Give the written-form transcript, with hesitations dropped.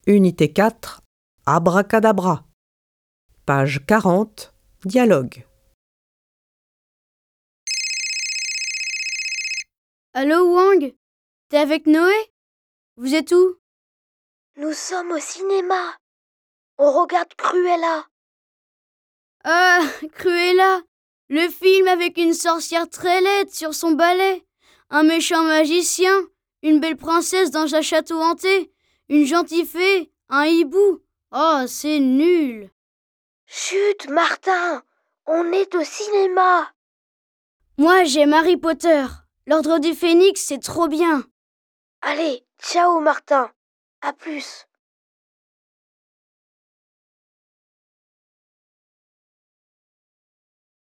Unité 4, Abracadabra. Page 40, Dialogue. Allô Wang? T'es avec Noé? Vous êtes où? Nous sommes au cinéma. On regarde Cruella. Ah, Cruella! Le film avec une sorcière très laide sur son balai, un méchant magicien, une belle princesse dans un château hanté, une gentille fée, un hibou. Oh, c'est nul! Chut, Martin, on est au cinéma. Moi, j'aime Harry Potter. L'Ordre du Phénix, c'est trop bien. Allez, ciao Martin. À plus.